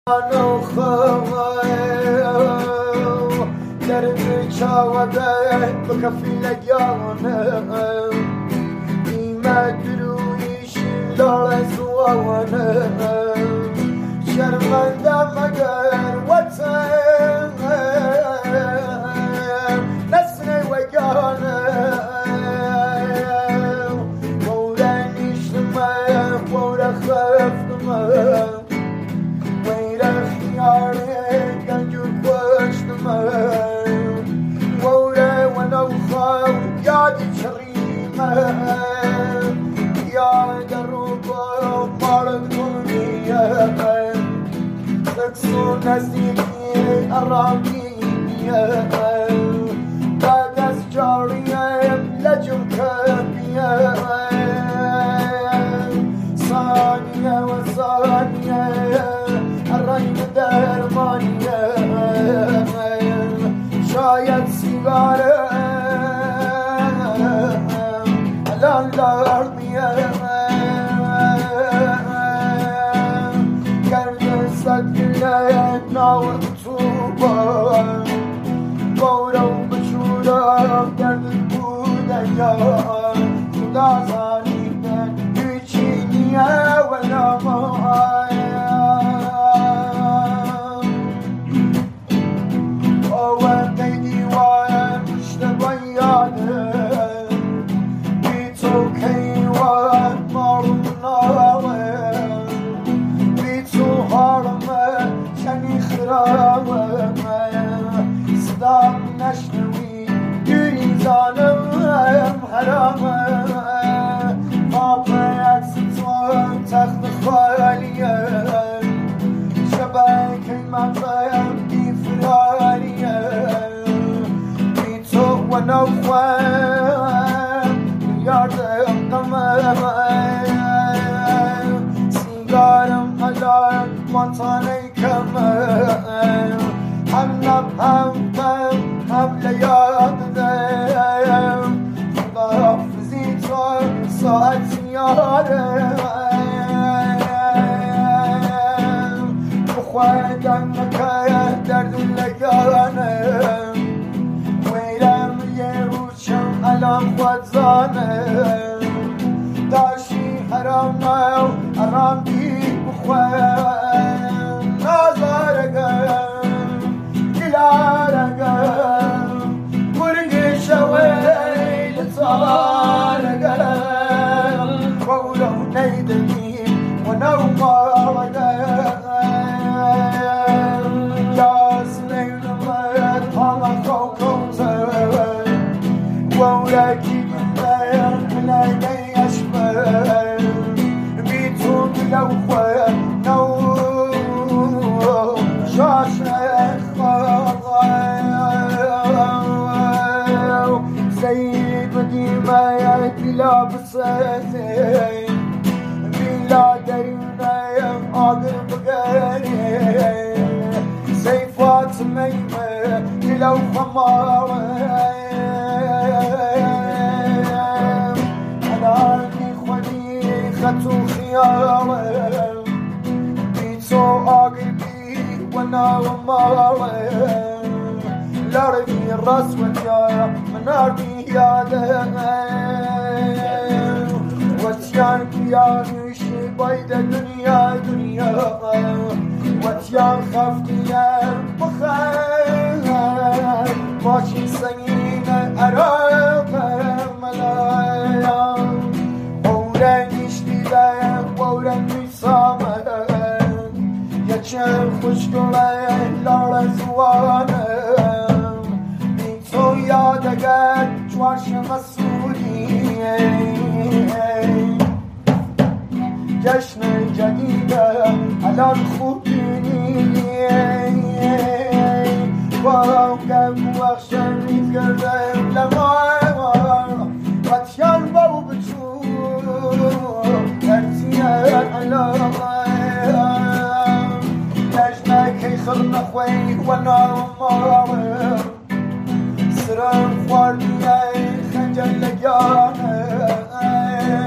درد چاوده بکفی لگیانه ایمه درویش لال زوانه شرمنده مگر وطن نسنه وگانه بوره نیشتمه بوره خفتمه ویره خیاره گنجو کشتمه ووره و نوخه یادی چریمه یاد روبا مارد کنیه تکسو نزدیکی ارامیه بعد از جاریه لجم کبیه ثانیه و ثانیه الرنگ درمانیه شاید سیگاره الان لرمیه گرد صدگله ناور توبا بورم بچورم گرد بوده یا خدا زانیده هیچی نیه و نمای صدام نشنوی گریزانم حرامه پاپ عکس تو تخت خالیه شبکه مغزم دیفراریه بی تو و نوخم یاردم قمه سیگارم الان مانتانه کمه هم لیاد دیم خداحافظی تو ساعت یاره بخوردم نکه درد لگانه ویرم یه روچم الان خودزانه داشی حرامه حرام بی بخواه نازارگم مرگی شویل تارگم قولو نیدنیم و نومارگم یاسمین مد حالا خوکوزه وولکی دیم لگی اشمه بیتو بلو خواه نو شاشه بلا بساتين بلا دينايم عاقل بقاري سيفات ميمة بلا وخمارة أنا عندي خليخة وخيارة بيتو عاقل بي وانا ومارة لاربي الراس والجاية من أرضي ياده واتيان كياني شي بايدة دنيا واتيان خفتيان بخير ماشي سنين أراك ملايا أوران يشتيدايا ووران نسامة يجن خوشگلين لار زوانه تو یادگر جوارش مسئولی جشن جدیده الان خوب بینی با کم وقشن ریز کردم لمار بطیان باو بچو ترتیه الان جشنه خل نخوی و نامار سرم خواردیه خنجر لگانه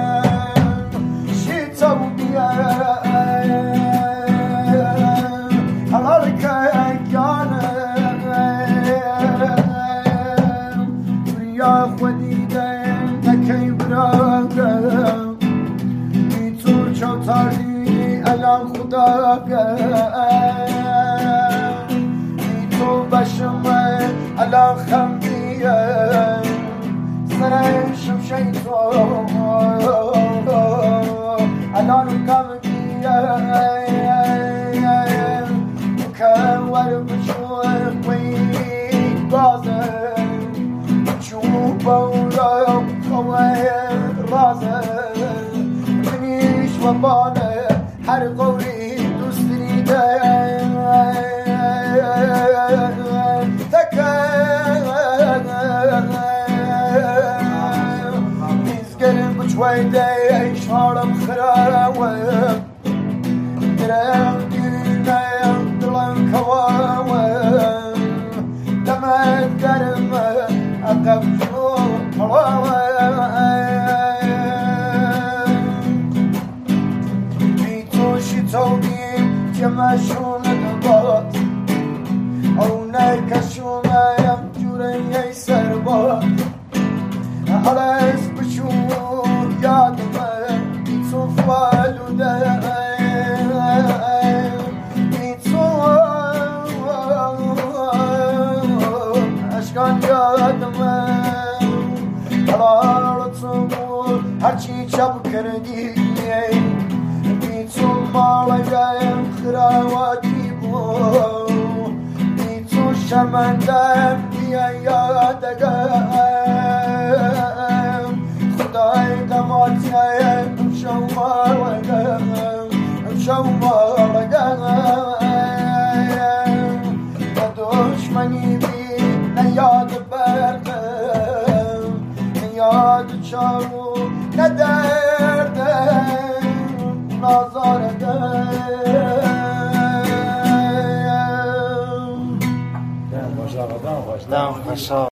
شیطا بودیه الان کم بیه کور بشوی بازه چوب و خواه رازه منیش و بانه هر قولی دوست دیده ويدي شارم خراوة درام دينا يضلن كواوة لما تكرم أقف حراوة بيتو شتوبين جماشون دبات أو نايكشون يمجورين يسربات على اسم شو یادمه تو فالوده تو اشکان یادمه حرارتم هرچی چپ کردی تو مالگایم خراواتی بود تو شرمندم بیا یادگم خدای دماتیم شوار وگم شوار وگم و دشمنی بی نیاد بردم نیاد چارو ندردم نازاردم دم خوش